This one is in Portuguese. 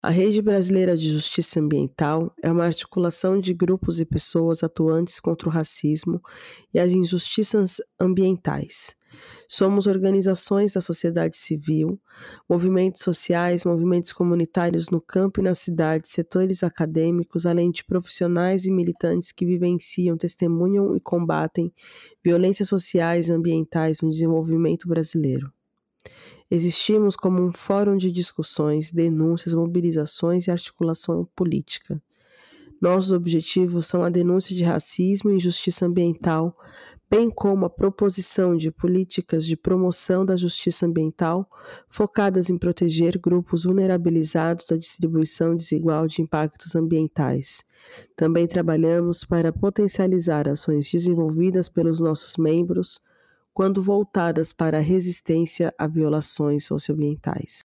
A Rede Brasileira de Justiça Ambiental é uma articulação de grupos e pessoas atuantes contra o racismo e as injustiças ambientais. Somos organizações da sociedade civil, movimentos sociais, movimentos comunitários no campo e na cidade, setores acadêmicos, além de profissionais e militantes que vivenciam, testemunham e combatem violências sociais e ambientais no desenvolvimento brasileiro. Existimos como um fórum de discussões, denúncias, mobilizações e articulação política. Nossos objetivos são a denúncia de racismo e injustiça ambiental, bem como a proposição de políticas de promoção da justiça ambiental focadas em proteger grupos vulnerabilizados da distribuição desigual de impactos ambientais. Também trabalhamos para potencializar ações desenvolvidas pelos nossos membros, quando voltadas para a resistência a violações socioambientais.